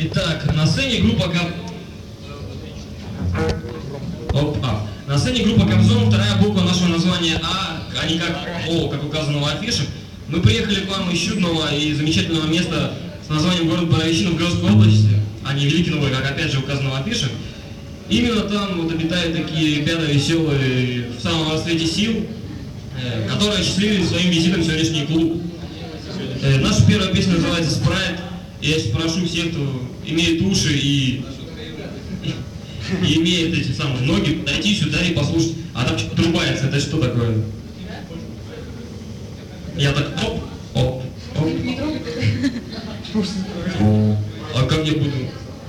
Итак, на сцене группа На сцене группа Кобзон, вторая буква нашего названия А, а не как О, как указано в афише. Мы приехали к вам из чудного и замечательного места с названием город Боровичино в Гродской области, а не Великий Новый, как опять же указано в афише. Именно там вот обитают такие ребята веселые, в самом расцвете сил, которые осчастливили своим визитом сегодняшний клуб. Наша первая песня называется «Спрайт». Я прошу всех, кто имеет уши и имеет эти самые ноги, подойти сюда и послушать. А там что-то трубается, это что такое? Я так оп, оп, оп. А как я буду?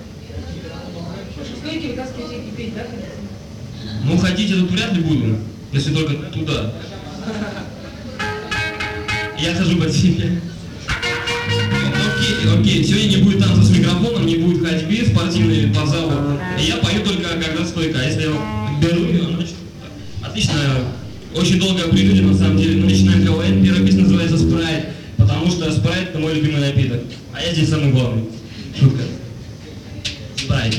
Ну, ходить тут вряд ли буду, если только туда. Я хожу под себя. Окей, сегодня не будет танца с микрофоном, не будет ходьбы спортивной по залу. И я пою только когда стойка. А если я беру ее, значит, отлично. Очень долгое прелюдия на самом деле. Мы начинаем КВН. Первая песня называется «Спрайт», потому что спрайт — это мой любимый напиток. А я здесь самый главный. Шутка. Спрайт.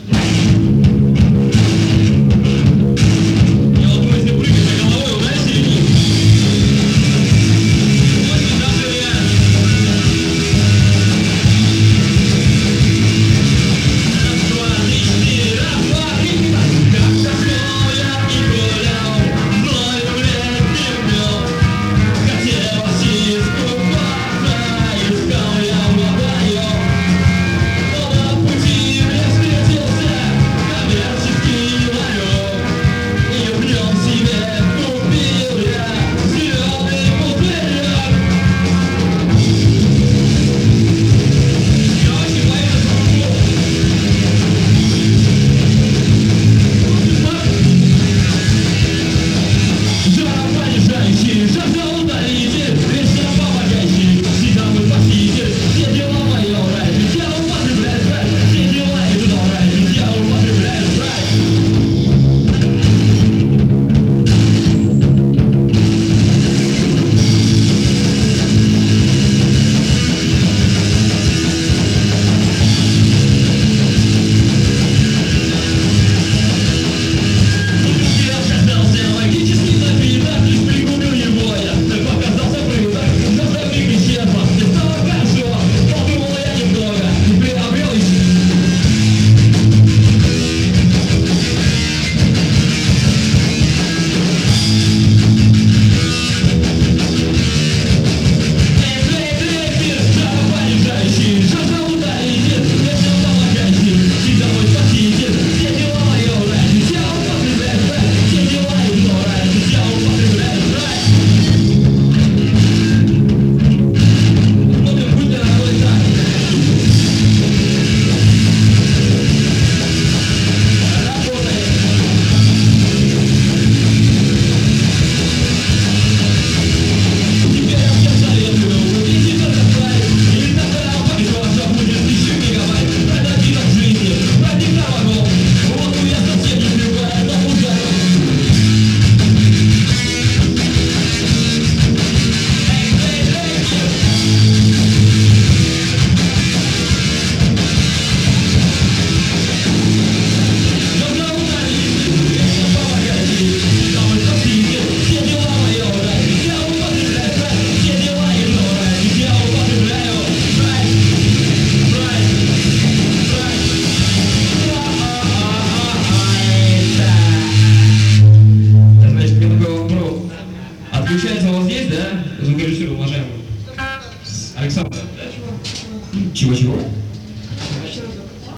Получается, у вас есть, да, звукорежиссер, уважаемый? Александр, да? Чего-чего?